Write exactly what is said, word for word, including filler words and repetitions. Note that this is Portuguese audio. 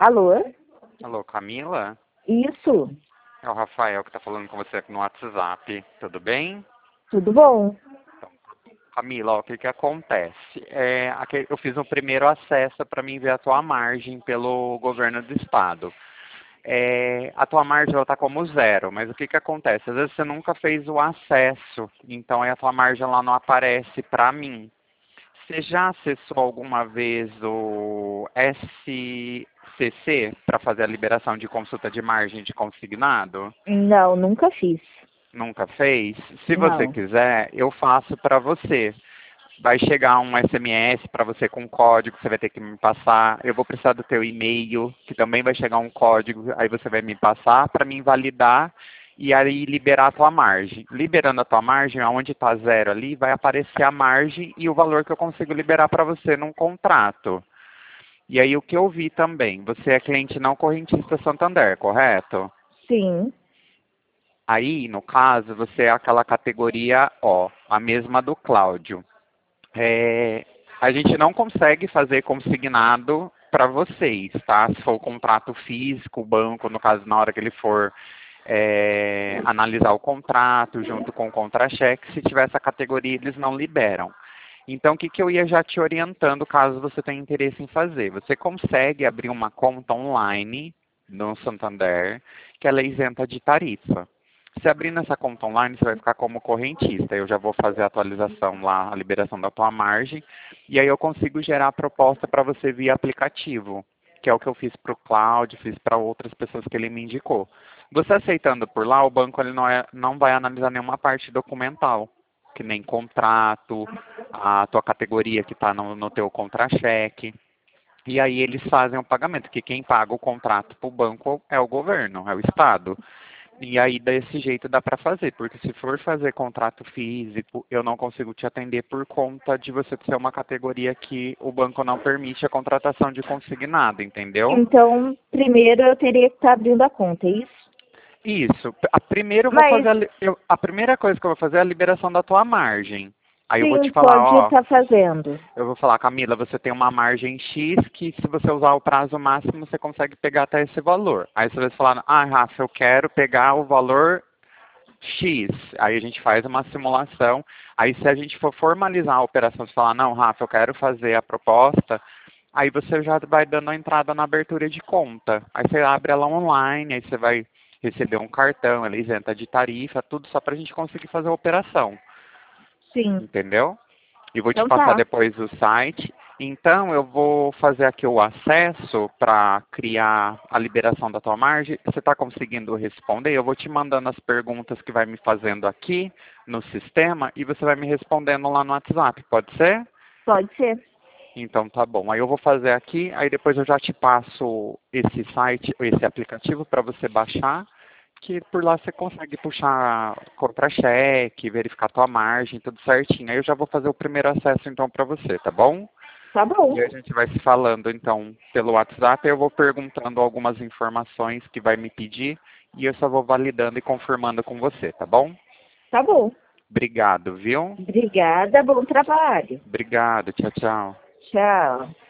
Alô? Alô, Camila? Isso, É o Rafael que está falando com você aqui no WhatsApp. Tudo bem? tudo bom? Camila, ó, o que que acontece? É, aqui eu fiz o primeiro acesso para mim ver a tua margem pelo governo do estado. É, a tua margem está como zero, mas o que que acontece? Às vezes você nunca fez o acesso, então aí a tua margem lá não aparece para mim. Você já acessou alguma vez o S C C para fazer a liberação de consulta de margem de consignado? Não, nunca fiz. Nunca fez? Se você Não. quiser, eu faço para você. Vai chegar um S M S para você com código, você vai ter que me passar. Eu vou precisar do teu e-mail, que também vai chegar um código, aí você vai me passar para mim validar e aí liberar a tua margem. Liberando a tua margem, aonde está zero ali, vai aparecer a margem e o valor que eu consigo liberar para você num contrato. E aí o que eu vi também, você é cliente não correntista Santander, correto? Sim. Aí, no caso, você é aquela categoria O, a mesma do Cláudio. É, a gente não consegue fazer consignado para vocês, tá? Se for o contrato físico, o banco, no caso, na hora que ele for é, analisar o contrato junto com o contra-cheque, se tiver essa categoria, eles não liberam. Então, o que, que eu ia já te orientando, caso você tenha interesse em fazer? Você consegue abrir uma conta online no Santander, que ela é isenta de tarifa. Se abrindo essa conta online, você vai ficar como correntista. Eu já vou fazer a atualização lá, a liberação da tua margem, e aí eu consigo gerar a proposta para você via aplicativo, que é o que eu fiz para o Cláudio, fiz para outras pessoas que ele me indicou. Você aceitando por lá, o banco ele não, é, não vai analisar nenhuma parte documental, que nem contrato, a tua categoria que está no, no teu contra-cheque. E aí eles fazem o pagamento, que quem paga o contrato para o banco é o governo, é o Estado. E aí desse jeito dá para fazer, porque se for fazer contrato físico, eu não consigo te atender por conta de você ser uma categoria que o banco não permite a contratação de consignado, entendeu? Então, primeiro eu teria que estar abrindo a conta, é isso? Isso. A primeiro eu vou Mas, fazer a, li- eu- a primeira coisa que eu vou fazer é a liberação da tua margem. Aí eu vou te sim, falar, pode ó, estar fazendo. eu vou falar, Camila, você tem uma margem X que se você usar o prazo máximo, você consegue pegar até esse valor. Aí você vai falar, ah, Rafa, eu quero pegar o valor X. Aí a gente faz uma simulação. Aí se a gente for formalizar a operação, você falar, não, Rafa, eu quero fazer a proposta, aí você já vai dando a entrada na abertura de conta. Aí você abre ela online, aí você vai receber um cartão, ela é isenta de tarifa, tudo só para a gente conseguir fazer a operação. Sim. Entendeu? E vou te Então passar tá. depois o site. Então, eu vou fazer aqui o acesso para criar a liberação da tua margem. Você está conseguindo responder? Eu vou te mandando as perguntas que vai me fazendo aqui no sistema e você vai me respondendo lá no WhatsApp, pode ser? Pode ser. Então tá bom. Aí eu vou fazer aqui, aí depois eu já te passo esse site, esse aplicativo para você baixar, que por lá você consegue puxar contra-cheque, verificar tua margem, tudo certinho. Aí eu já vou fazer o primeiro acesso então para você, tá bom? Tá bom. E aí a gente vai se falando então pelo WhatsApp, eu vou perguntando algumas informações que vai me pedir e eu só vou validando e confirmando com você, tá bom? Tá bom. Obrigado, viu? Obrigada, bom trabalho. Obrigado, tchau, tchau. Tchau.